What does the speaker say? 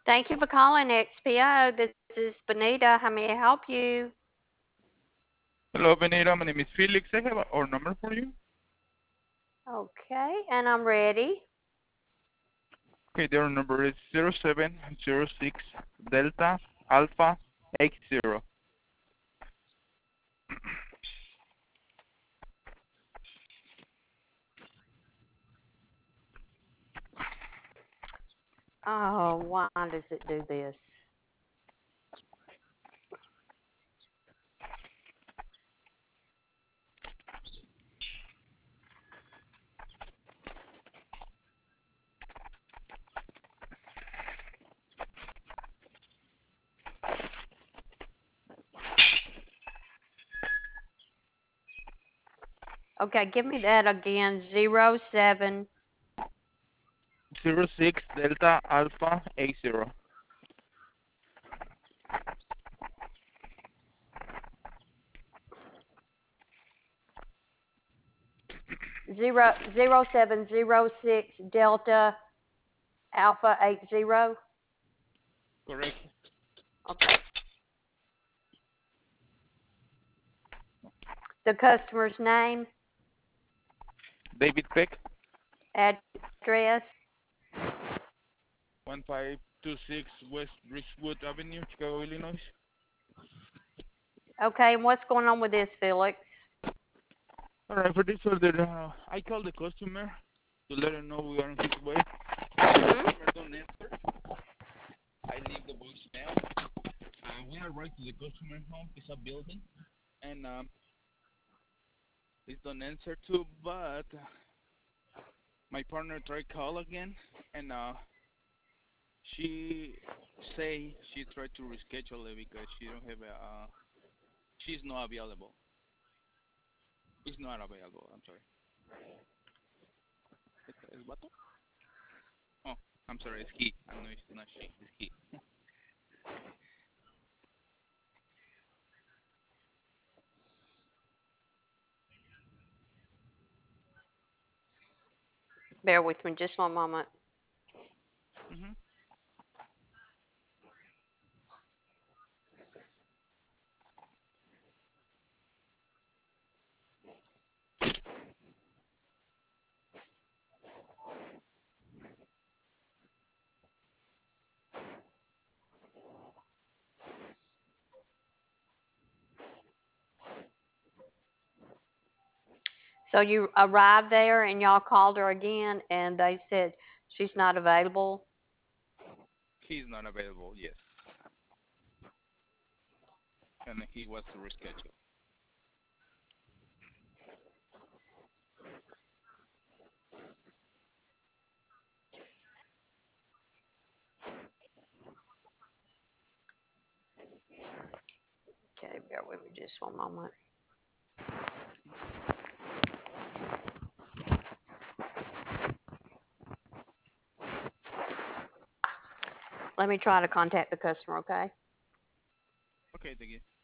Thank you for calling XPO. This is Benita. How may I help you? Hello, Benita. My name is Felix. I have our number for you. Okay, and I'm ready. Okay, their number is 0706 Delta Alpha 80. Oh, why does it do this? Okay, give me that again. 07 06 Delta Alpha 80. 0706 Delta Alpha 80. Correct. Okay. The customer's name, David Peck, address. 1526 West Ridgewood Avenue, Chicago, Illinois. Okay, and what's going on with this, Felix? Alright, for this order, I called the customer to let him know we are on his way. Mm-hmm. Customer don't answer. I leave the voicemail. We arrived to the customer home. It's a building, and he don't answer too, but my partner tried call again, and she say she tried to reschedule it because she don't have a she's not available. It's not available. I'm sorry. ¿Es vato? Oh, I'm sorry. It's he. I know it's not she. It's he. Bear with me just one moment. Mhm. So you arrived there and y'all called her again and they said she's not available. He's not available. Yes, and he wants to reschedule. Okay, bear with me just one moment. Let me try to contact the customer, okay? Okay, thank you.